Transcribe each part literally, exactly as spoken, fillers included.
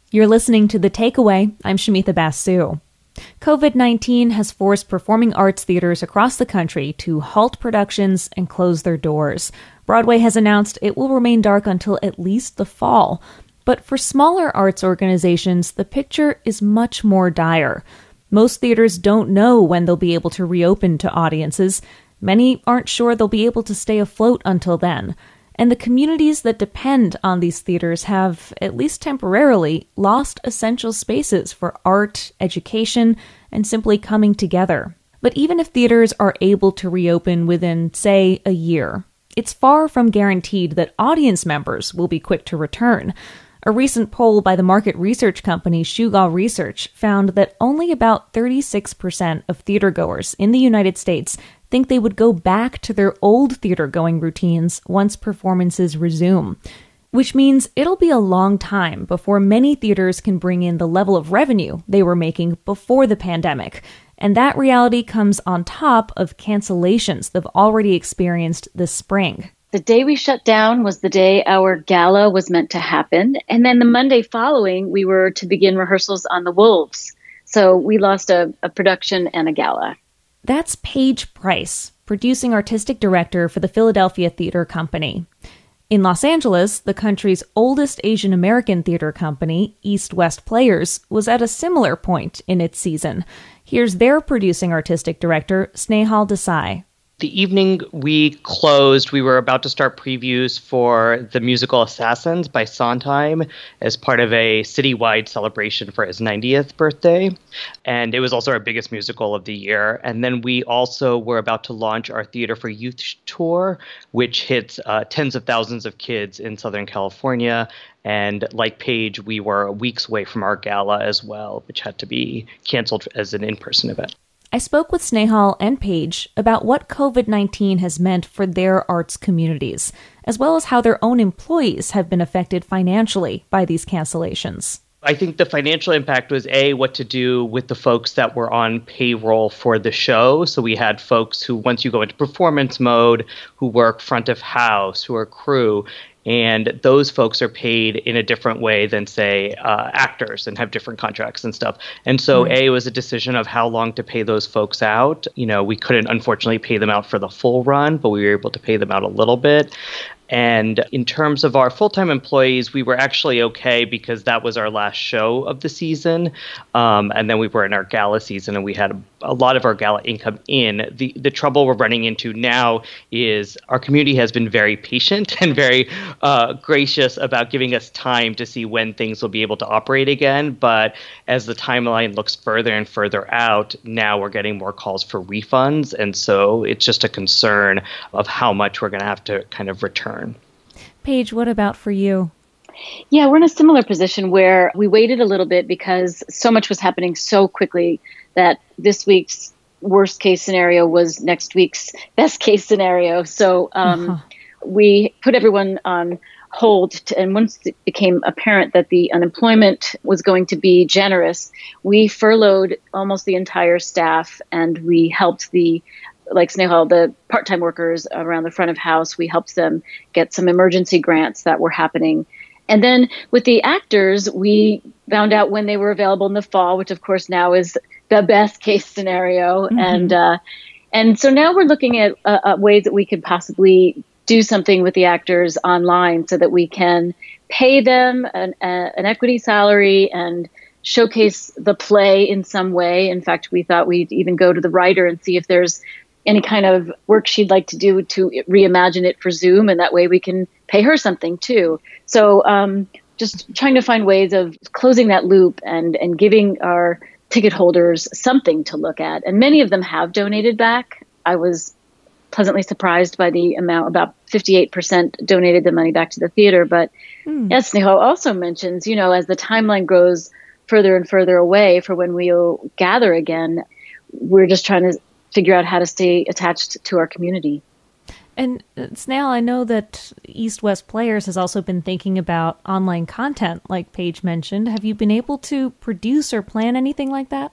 You're listening to The Takeaway. I'm Shamitha Basu. covid nineteen has forced performing arts theaters across the country to halt productions and close their doors. Broadway has announced it will remain dark until at least the fall. But for smaller arts organizations, the picture is much more dire. Most theaters don't know when they'll be able to reopen to audiences. Many aren't sure they'll be able to stay afloat until then. And the communities that depend on these theaters have, at least temporarily, lost essential spaces for art, education, and simply coming together. But even if theaters are able to reopen within, say, a year, it's far from guaranteed that audience members will be quick to return. A recent poll by the market research company Shugall Research found that only about thirty-six percent of theatergoers in the United States think they would go back to their old theater-going routines once performances resume. Which means it'll be a long time before many theaters can bring in the level of revenue they were making before the pandemic. And that reality comes on top of cancellations they've already experienced this spring. The day we shut down was the day our gala was meant to happen. And then the Monday following, we were to begin rehearsals on The Wolves. So we lost a, a production and a gala. That's Paige Price, producing artistic director for the Philadelphia Theater Company. In Los Angeles, the country's oldest Asian American theater company, East West Players, was at a similar point in its season. Here's their producing artistic director, Snehal Desai. The evening we closed, we were about to start previews for the musical Assassins by Sondheim as part of a citywide celebration for his ninetieth birthday. And it was also our biggest musical of the year. And then we also were about to launch our Theater for Youth tour, which hits uh, tens of thousands of kids in Southern California. And like Paige, we were weeks away from our gala as well, which had to be canceled as an in-person event. I spoke with Snehal and Paige about what covid nineteen has meant for their arts communities, as well as how their own employees have been affected financially by these cancellations. I think the financial impact was, A, what to do with the folks that were on payroll for the show. So we had folks who, once you go into performance mode, who work front of house, who are crew, and those folks are paid in a different way than, say, uh, actors and have different contracts and stuff. And so, mm-hmm. A, it was a decision of how long to pay those folks out. You know, we couldn't, unfortunately, pay them out for the full run, but we were able to pay them out a little bit. And in terms of our full-time employees, we were actually okay because that was our last show of the season. Um, and then we were in our gala season and we had a, a lot of our gala income in. The the trouble we're running into now is our community has been very patient and very uh, gracious about giving us time to see when things will be able to operate again. But as the timeline looks further and further out, now we're getting more calls for refunds. And so it's just a concern of how much we're going to have to kind of return. Paige, what about for you? Yeah, we're in a similar position where we waited a little bit because so much was happening so quickly that this week's worst case scenario was next week's best case scenario. So um, uh-huh. we put everyone on hold. To, and once it became apparent that the unemployment was going to be generous, we furloughed almost the entire staff and we helped the like Snehal, the part-time workers around the front of house, we helped them get some emergency grants that were happening. And then with the actors, we found out when they were available in the fall, which of course now is the best case scenario. Mm-hmm. And uh, and so now we're looking at uh, uh, ways that we could possibly do something with the actors online so that we can pay them an, uh, an equity salary and showcase the play in some way. In fact, we thought we'd even go to the writer and see if there's any kind of work she'd like to do to reimagine it for Zoom, and that way we can pay her something too. So um, just trying to find ways of closing that loop and, and giving our ticket holders something to look at. And many of them have donated back. I was pleasantly surprised by the amount, about fifty-eight percent donated the money back to the theater. But mm. yes, Snehal also mentions, you know, as the timeline grows further and further away for when we'll gather again, we're just trying to figure out how to stay attached to our community. And Snehal, I know that East West Players has also been thinking about online content, like Paige mentioned. Have you been able to produce or plan anything like that?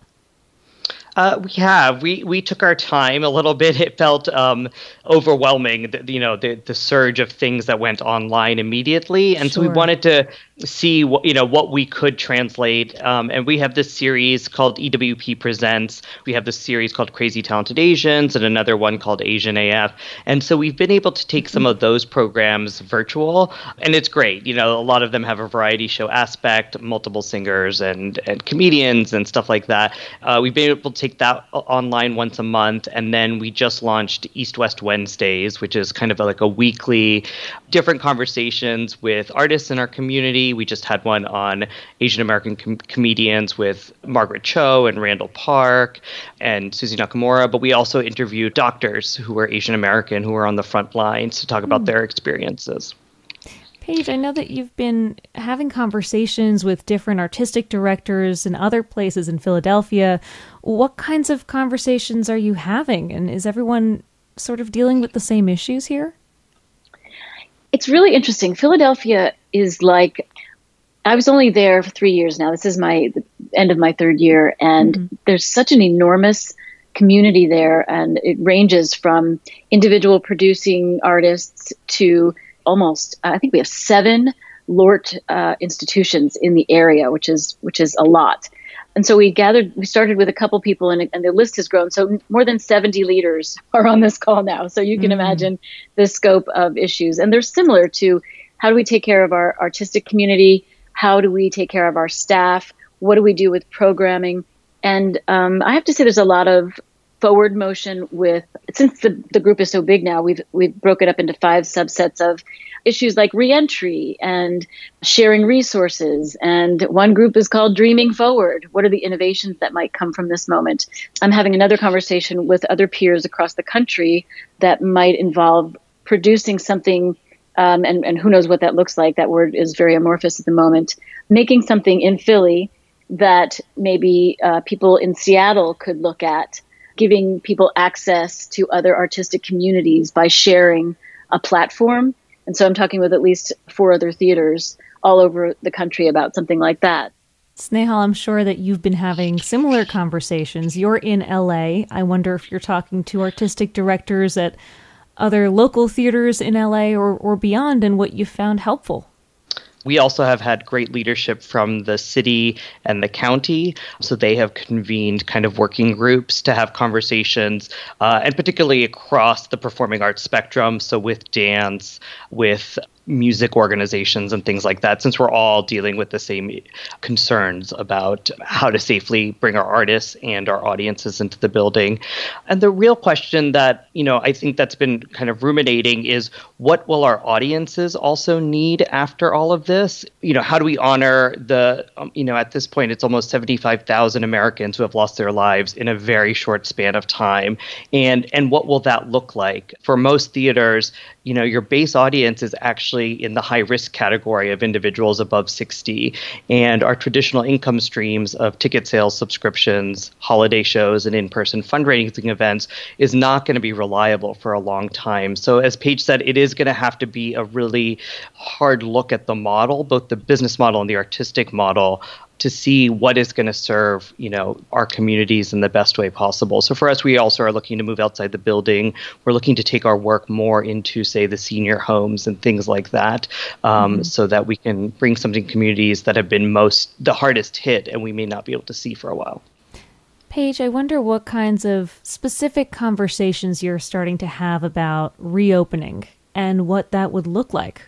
Uh, we have. We we took our time a little bit. It felt um, overwhelming, the, you know, the, the surge of things that went online immediately. And sure. So we wanted to see what you know what we could translate. Um, and we have this series called E W P Presents. We have this series called Crazy Talented Asians and another one called Asian A F. And so we've been able to take some of those programs virtual, and it's great. You know, a lot of them have a variety show aspect, multiple singers and and comedians and stuff like that. Uh, we've been able to take that online once a month, and then we just launched East West Wednesdays, which is kind of a, like a weekly different conversations with artists in our community. We just had one on Asian American com- comedians with Margaret Cho and Randall Park and Susie Nakamura, but we also interviewed doctors who were Asian American who were on the front lines to talk about mm. their experiences. Paige, I know that you've been having conversations with different artistic directors in other places in Philadelphia. What kinds of conversations are you having? And is everyone sort of dealing with the same issues here? It's really interesting. Philadelphia is like, I was only there for three years now. This is my the end of my third year. And mm-hmm. there's such an enormous community there. And it ranges from individual producing artists to almost, I think we have seven LORT uh, institutions in the area, which is which is a lot. And so we gathered, we started with a couple people, and, and the list has grown. So more than seventy leaders are on this call now. So you can mm-hmm. imagine the scope of issues. And they're similar to how do we take care of our artistic community? How do we take care of our staff? What do we do with programming? And um, I have to say there's a lot of forward motion with, since the, the group is so big now, we've we've broken up into five subsets of issues like reentry and sharing resources. And one group is called Dreaming Forward. What are the innovations that might come from this moment? I'm having another conversation with other peers across the country that might involve producing something, um, and, and who knows what that looks like. That word is very amorphous at the moment. Making something in Philly that maybe uh, people in Seattle could look at, giving people access to other artistic communities by sharing a platform. And so I'm talking with at least four other theaters all over the country about something like that. Snehal, I'm sure that you've been having similar conversations. You're in L A. I wonder if you're talking to artistic directors at other local theaters in L A or, or beyond, and what you found helpful. We also have had great leadership from the city and the county. So they have convened kind of working groups to have conversations, uh, and particularly across the performing arts spectrum. So with dance, with music organizations and things like that, since we're all dealing with the same concerns about how to safely bring our artists and our audiences into the building. And the real question that, you know, I think that's been kind of ruminating is, what will our audiences also need after all of this? You know, how do we honor the, um, you know, at this point, it's almost seventy-five thousand Americans who have lost their lives in a very short span of time. And, and what will that look like? For most theaters, you know, your base audience is actually in the high risk category of individuals above sixty. And our traditional income streams of ticket sales, subscriptions, holiday shows, and in-person fundraising events is not going to be reliable for a long time. So as Paige said, it is going to have to be a really hard look at the model, both the business model and the artistic model, to see what is going to serve, you know, our communities in the best way possible. So for us, we also are looking to move outside the building. We're looking to take our work more into, say, the senior homes and things like that, um, mm-hmm. so that we can bring something to communities that have been most the hardest hit and we may not be able to see for a while. Paige, I wonder what kinds of specific conversations you're starting to have about reopening and what that would look like.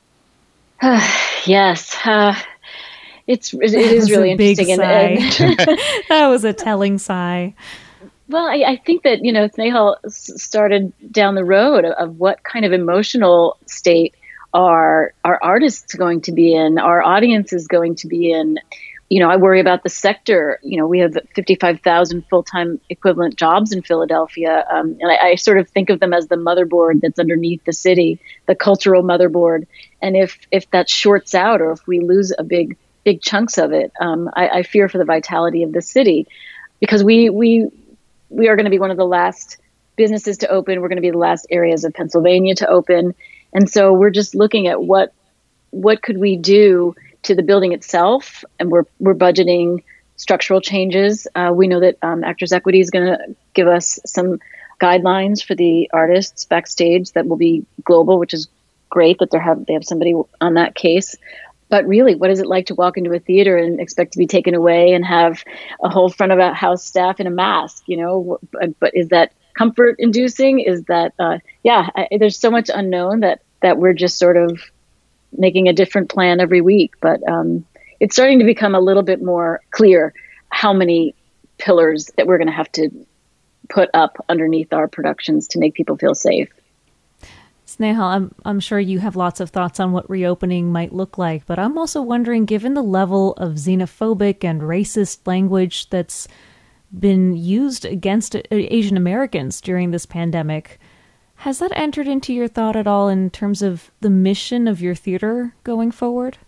Yes. Uh, It's it is really interesting. And, and that was a telling sigh. Well, I, I think that, you know, Snehal started down the road of, of what kind of emotional state are our artists going to be in, our audience is going to be in. You know, I worry about the sector. You know, we have fifty-five thousand full-time equivalent jobs in Philadelphia. Um, and I, I sort of think of them as the motherboard that's underneath the city, the cultural motherboard. And if if that shorts out, or if we lose a big big chunks of it, um, I, I fear for the vitality of the city, because we we we are going to be one of the last businesses to open. We're going to be the last areas of Pennsylvania to open, and so we're just looking at what what could we do to the building itself, and we're we're budgeting structural changes. Uh, we know that um, Actors Equity is going to give us some guidelines for the artists backstage that will be global, which is great that they have they have somebody on that case. But really, what is it like to walk into a theater and expect to be taken away and have a whole front of a house staff in a mask? You know, but, but is that comfort inducing? Is that, uh, yeah, I, there's so much unknown that, that we're just sort of making a different plan every week. But um, it's starting to become a little bit more clear how many pillars that we're going to have to put up underneath our productions to make people feel safe. Snehal, I'm, I'm sure you have lots of thoughts on what reopening might look like, but I'm also wondering, given the level of xenophobic and racist language that's been used against Asian Americans during this pandemic, has that entered into your thought at all in terms of the mission of your theater going forward?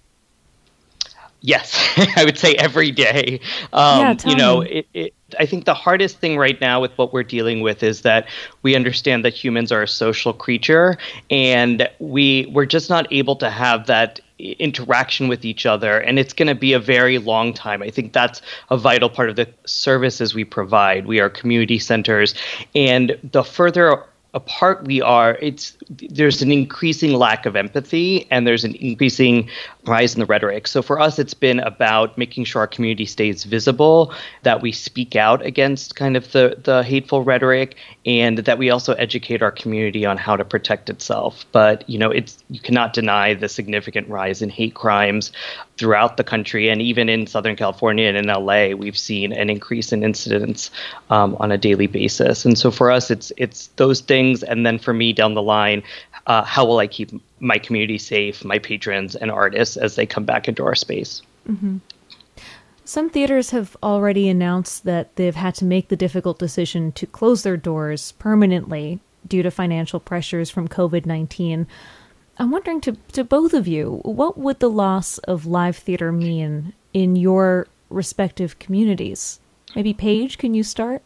Yes, I would say every day. Um, yeah, tell you know, me. it, it, I think the hardest thing right now with what we're dealing with is that we understand that humans are a social creature, and we we're just not able to have that interaction with each other, and it's going to be a very long time. I think that's a vital part of the services we provide. We are community centers, and the further apart we are, it's there's an increasing lack of empathy, and there's an increasing rise in the rhetoric. So for us, it's been about making sure our community stays visible, that we speak out against kind of the, the hateful rhetoric, and that we also educate our community on how to protect itself. But, you know, it's you cannot deny the significant rise in hate crimes throughout the country, and even in Southern California and in L A, we've seen an increase in incidents um, on a daily basis. And so for us, it's it's those things, and then for me down the line, uh, how will I keep my community safe, my patrons and artists as they come back into our space? Mm-hmm. Some theaters have already announced that they've had to make the difficult decision to close their doors permanently due to financial pressures from COVID nineteen. I'm wondering, to, to both of you, what would the loss of live theater mean in your respective communities? Maybe Paige, can you start?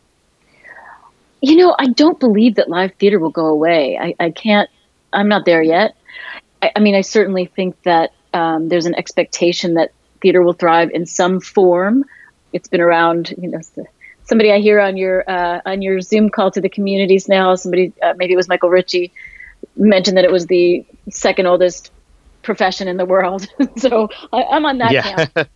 You know, I don't believe that live theater will go away. I, I can't, I'm not there yet. I, I mean, I certainly think that um, there's an expectation that theater will thrive in some form. It's been around, you know, somebody I hear on your uh, on your Zoom call to the communities now, somebody, uh, maybe it was Michael Ritchie, mentioned that it was the second oldest profession in the world. So I, I'm on that yeah. camp.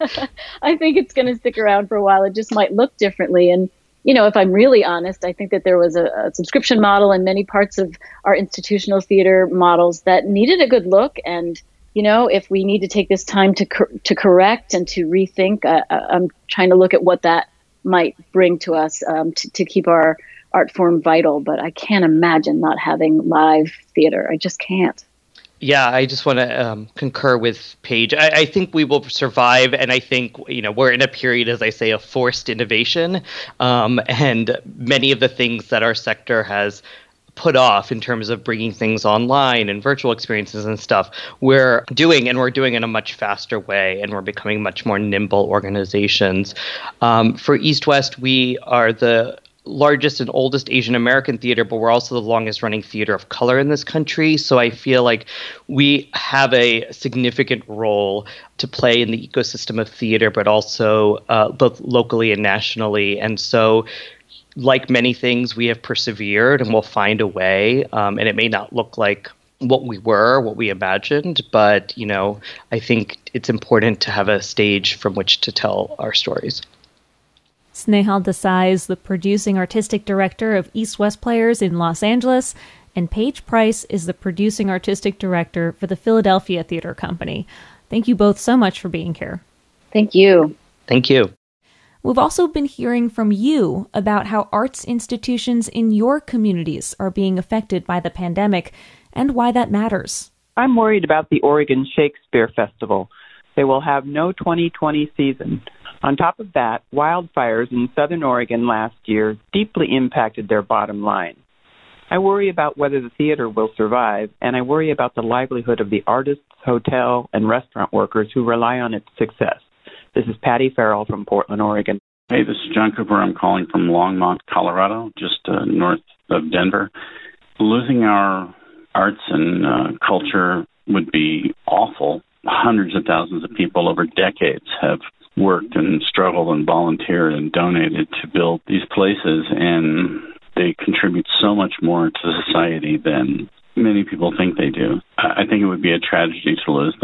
I think it's going to stick around for a while. It just might look differently. And, you know, if I'm really honest, I think that there was a, a subscription model in many parts of our institutional theater models that needed a good look. And, you know, if we need to take this time to cor- to correct and to rethink, uh, I'm trying to look at what that might bring to us um, to, to keep our art form vital. But I can't imagine not having live theater. I just can't. Yeah, I just want to um, concur with Paige. I, I think we will survive, and I think, you know, we're in a period, as I say, of forced innovation, um, and many of the things that our sector has put off in terms of bringing things online and virtual experiences and stuff, we're doing, and we're doing in a much faster way, and we're becoming much more nimble organizations. Um, for East West, we are the largest and oldest Asian American theater, but we're also the longest running theater of color in this country. So I feel like we have a significant role to play in the ecosystem of theater, but also uh, both locally and nationally. And so, like many things, we have persevered, and we'll find a way. Um, and it may not look like what we were, what we imagined, but, you know, I think it's important to have a stage from which to tell our stories. Snehal Desai is the producing artistic director of East West Players in Los Angeles, and Paige Price is the producing artistic director for the Philadelphia Theater Company. Thank you both so much for being here. Thank you. Thank you. We've also been hearing from you about how arts institutions in your communities are being affected by the pandemic and why that matters. I'm worried about the Oregon Shakespeare Festival. They will have no twenty twenty season. On top of that, wildfires in southern Oregon last year deeply impacted their bottom line. I worry about whether the theater will survive, and I worry about the livelihood of the artists, hotel, and restaurant workers who rely on its success. This is Patty Farrell from Portland, Oregon. Hey, this is John Cooper. I'm calling from Longmont, Colorado, just uh, north of Denver. Losing our arts and uh, culture would be awful. Hundreds of thousands of people over decades have worked and struggled and volunteered and donated to build these places, and they contribute so much more to society than many people think they do. I think it would be a tragedy to lose them.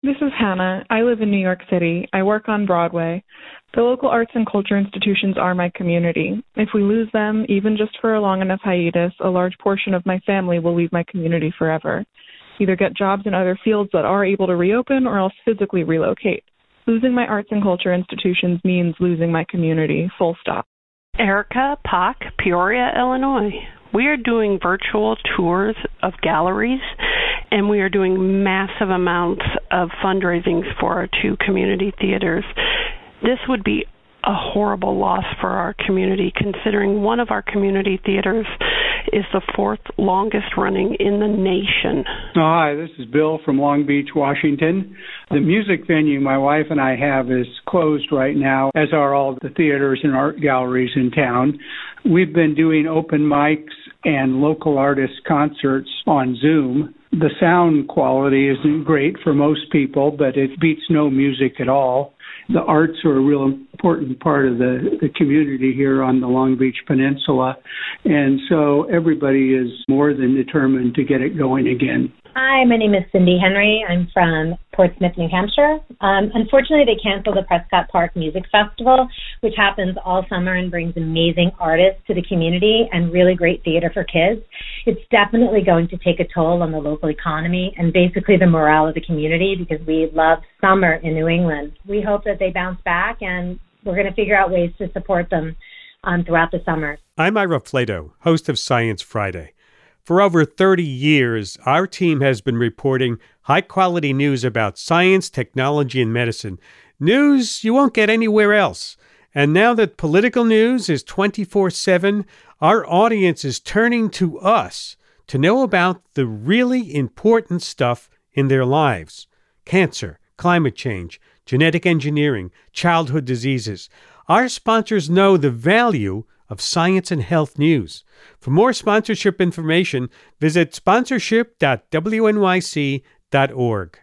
This is Hannah. I live in New York City. I work on Broadway. The local arts and culture institutions are my community. If we lose them, even just for a long enough hiatus, a large portion of my family will leave my community forever. Either get jobs in other fields that are able to reopen or else physically relocate. Losing my arts and culture institutions means losing my community, full stop. Erica Pock, Peoria, Illinois. We are doing virtual tours of galleries, and we are doing massive amounts of fundraising for our two community theaters. This would be a horrible loss for our community, considering one of our community theaters is the fourth longest running in the nation. Hi, this is Bill from Long Beach, Washington. The music venue my wife and I have is closed right now, as are all the theaters and art galleries in town. We've been doing open mics and local artist concerts on Zoom. The sound quality isn't great for most people, but it beats no music at all. The arts are a real important part of the, the community here on the Long Beach Peninsula, and so everybody is more than determined to get it going again. Hi, my name is Cindy Henry. I'm from Portsmouth, New Hampshire. Um, unfortunately, they canceled the Prescott Park Music Festival, which happens all summer and brings amazing artists to the community and really great theater for kids. It's definitely going to take a toll on the local economy and basically the morale of the community because we love summer in New England. We hope that they bounce back, and we're going to figure out ways to support them um, throughout the summer. I'm Ira Flato, host of Science Friday. For over thirty years, our team has been reporting high-quality news about science, technology, and medicine. News you won't get anywhere else. And now that political news is twenty-four seven, our audience is turning to us to know about the really important stuff in their lives. Cancer, climate change, genetic engineering, childhood diseases. Our sponsors know the value of science and health news. For more sponsorship information, visit sponsorship dot w n y c dot org.